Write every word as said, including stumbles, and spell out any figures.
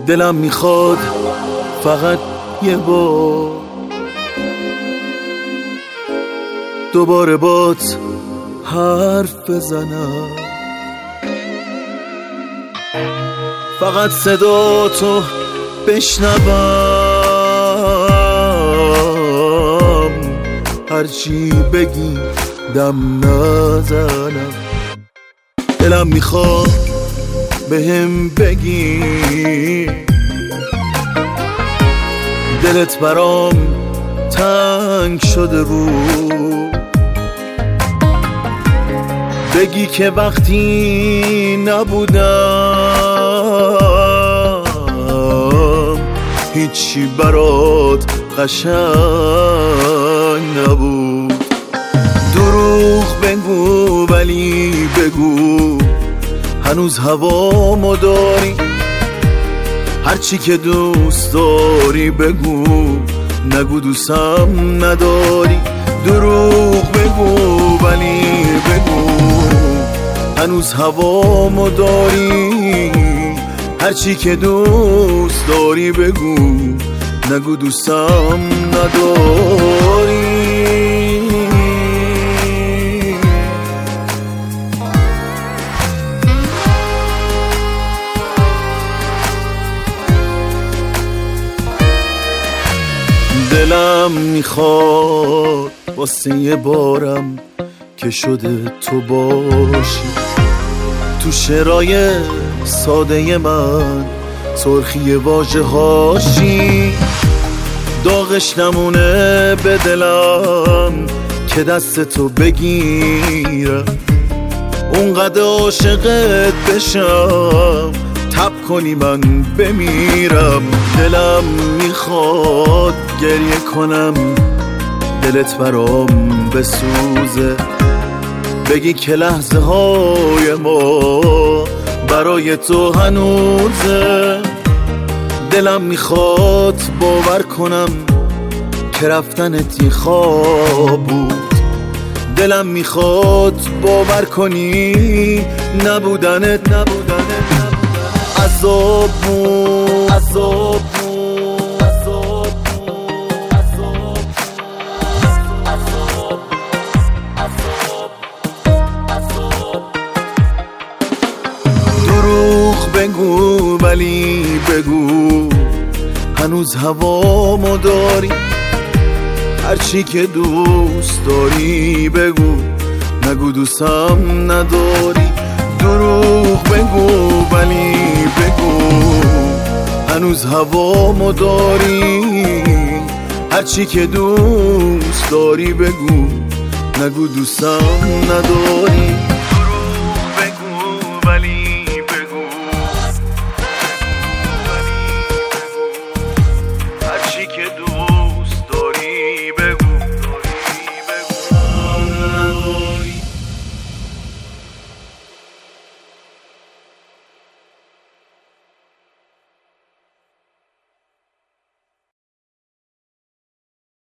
دلم میخواد فقط یه بار دوباره بات حرف بزنم، فقط صدا تو بشنوم، هرچی بگی دم نزنم. دلم میخواد بهم بگی دلت برام تنگ شده بود، بگی که وقتی نبودم هیچی برات قشنگ نبود. دروغ بگو ولی بگو هنوز هوامو داری، هرچی که دوست داری بگو، نگو دوستم نداری. دروغ بگو ولی بگو هنوز هوامو داری، هرچی که دوست داری بگو، نگو دوستم نداری. دلم میخواد واسه یه بارم که شده تو باشی، تو شعرهای ساده من سرخی واژه هاشی، داغش نمونه به دلم که دست تو بگیرم، اونقدر عاشقت بشم تب کنی من بمیرم. دلم میخواد گریه کنم دلت برام بسوزه، بگی که لحظه های ما برای تو هنوزه. دلم میخواد باور کنم که رفتنت یه خواب بود، دلم میخواد باور کنی نبودنت نبودنت عذاب بود، عذاب بود، عذاب بود، عذاب، عذاب، عذاب، عذاب. دروغ بگو ولی بگو هنوز هوامو داری، هرچی که دوست داری بگو، نگو دوستم نداری. دروغ بگو ولی بگو هنوز هوامو داری، هرچی که دوست داری بگو، نگو دوستم نداری.